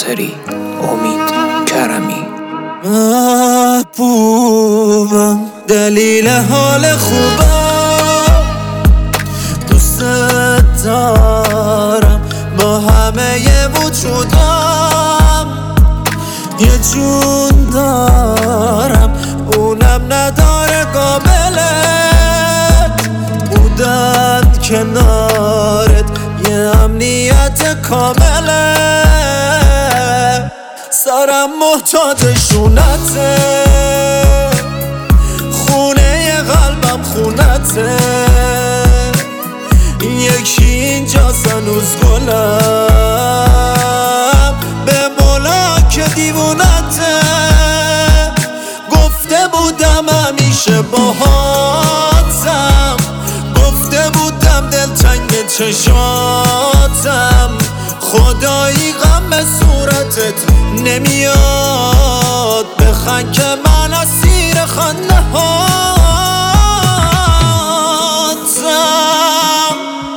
ناصری، امید کرمی. محبوبم دلیل حال خوبم، دوست دارم با همه وجودم، یه جون دارم اونم نداره قابلت، بودن کنارت یه امنیت کامله، سرم محتاج شونته، خونه قلبم خونته، یکی اینجا هنوز گلم به مولا که دیوونته، گفته بودم همیشه باهاتم، گفته بودم دلتنگ چشاتم، خدایی غم به صورتت نمیاد، بخند که من اسیر خنده هاتم.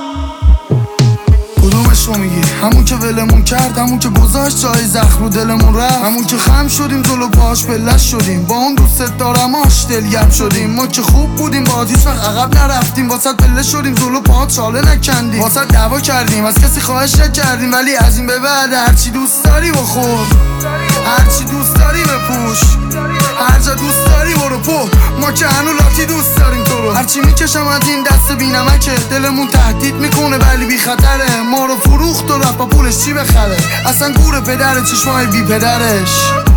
کدومش رو میگی؟ همون که ولمون کرد، همون که گذاشت جای زخم رو دلمون رفت، همون که خم شدیم جلو پاش پلش شدیم، با اون دوست دارماش دلگرم شدیم، ما که خوب بودیم با هیچ وقت عقب نرفتیم، واسط پله شدیم جلو پاهات چاله نکندیم، واسط دعوا کردیم از کسی خواهش نکردیم، ولی از این به بعد هرچی دوست داری بخور، هرچی دوست داری بپوش، هر جا دوست داری برو پو، ما که هنو لاتی دوست داریم تو رو، هرچی میکشم از این دست بینمکه، دلمون تهدید میکنه ولی بی خطره، ما رو فروخت و رفت با پولش چی بخره، اصلا گور پدره چشمای بی پدرش.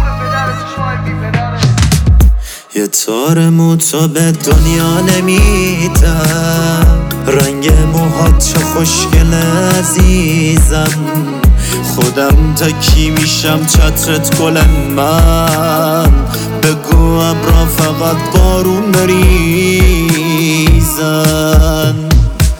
یه تار موتا به دنیا نمیدم، رنگ موهات چه خوشگل عزیزم، خودم تا کی میشم چترت گل من، بگو ابرا فقط بارون بریزن.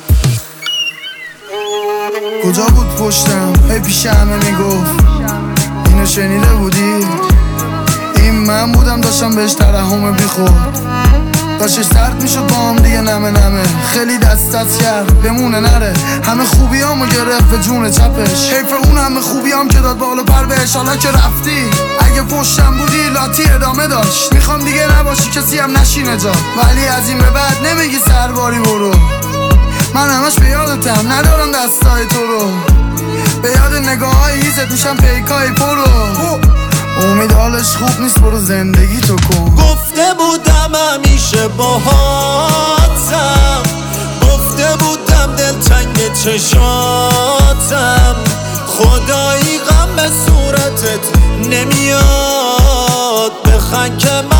کجا بود پشتم؟ هی پیش همه میگفت اینو شنیده بودی؟ این من بودم داشتم بهش ترحم بیخورد، داشتش سرد میشد با هم دیگه نمه نمه، خیلی دست کرد بمونه نره، همه خوبیامو گرفت به جون چپش، حیف اون همه خوبیام که داد بالا پر بهش، حالا که رفتی اگه پشتم بودی لاتی ادامه داشت، میخوام دیگه نباشی کسی هم نشینه جا، ولی از این به بعد نمیگی سرباری برو، من همش به یادتم ندارم دستای تو رو، به یاد نگاه های هیزت میشم پیکای پرو، امید حالش خوب نیست برو زندگی تو کن، گفته بودم همیشه باهاتم، گفته بودم دلتنگ چشاتم، خدایی غم به صورتت نمیاد، بخند که من